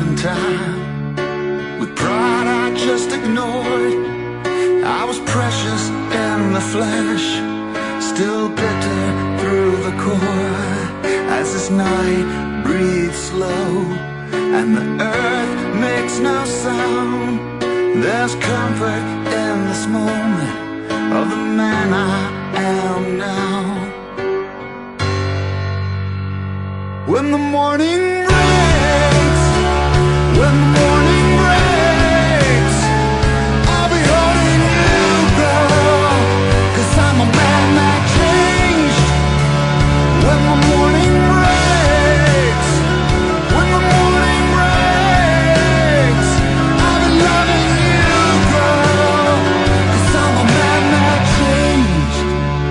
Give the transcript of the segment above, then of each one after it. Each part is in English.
in time. With pride I just ignored. I was precious in the flesh, still bitter through the core. As this night breathes slow and the earth makes no sound, there's comfort in this moment of the man I am now. When the morning breaks, when the morning breaks, I'll be holding you, girl, 'cause I'm a man that changed. When the morning breaks, when the morning breaks, I'll be loving you, girl, 'cause I'm a man that changed.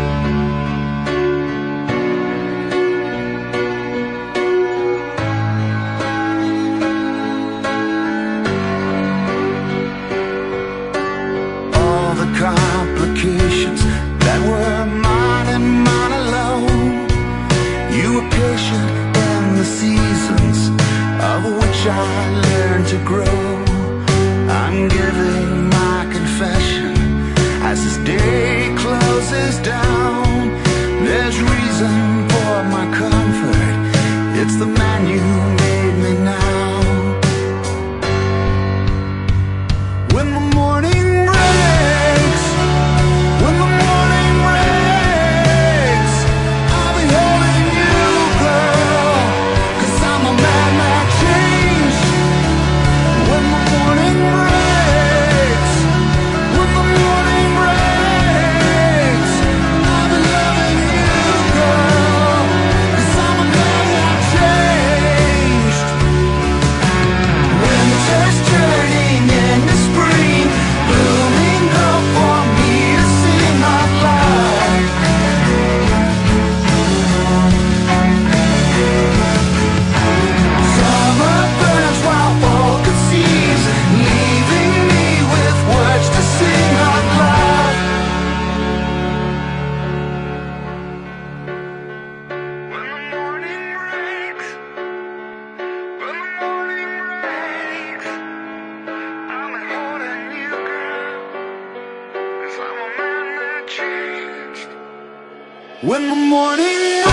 All the complications that were mine and mine alone, you were patient in the seasons of which I learned to grow. I'm giving my confession as this day closes down. There's reason for my comfort, it's the man you made me now. When the morning breaks, when the morning breaks, I'll be holding you, girl, 'cause I'm a man that changed. When the morning breaks, when the morning breaks, I'll be loving you, girl, 'cause I'm a man that changed. Winter's turning into spring, blooming up for me to sing out loud. Summer burns while fall conceives, leaving me with words to sing out loud. When the morning breaks, when the morning breaks, I'm holding you, girl, 'cause I'm a man that changed. When the morning